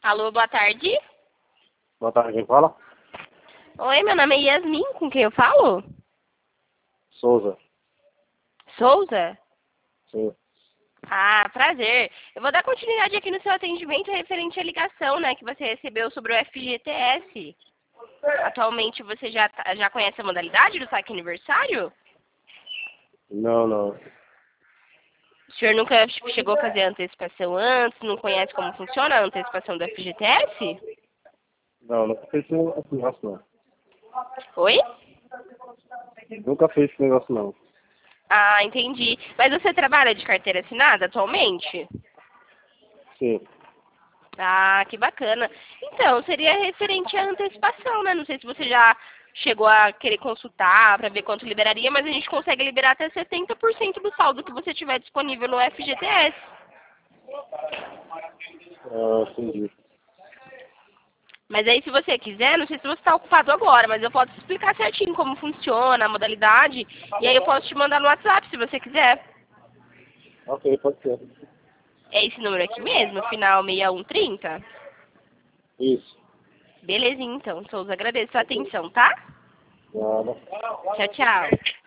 Alô, boa tarde. Boa tarde, quem fala? Oi, meu nome é Yasmin, com quem eu falo? Souza. Souza? Sim. Ah, prazer. Eu vou dar continuidade aqui no seu atendimento referente à ligação, né, que você recebeu sobre o FGTS. Atualmente você já conhece a modalidade do saque aniversário? Não, não. O senhor nunca chegou a fazer a antecipação antes, não conhece como funciona a antecipação do FGTS? Não, nunca fiz esse negócio não. Oi? Nunca fiz esse negócio não. Ah, entendi. Mas você trabalha de carteira assinada atualmente? Sim. Ah, que bacana. Então, seria referente à antecipação, né? Não sei se você já chegou a querer consultar para ver quanto liberaria, mas a gente consegue liberar até 70% do saldo que você tiver disponível no FGTS. Ah, entendi. Mas aí, se você quiser, não sei se você está ocupado agora, mas eu posso explicar certinho como funciona, a modalidade, e aí eu posso te mandar no WhatsApp, se você quiser. Ok, pode ser. É esse número aqui mesmo, final 6130? Isso. Belezinha, então, Souza. Agradeço a atenção, tá? Nada. Tchau, tchau.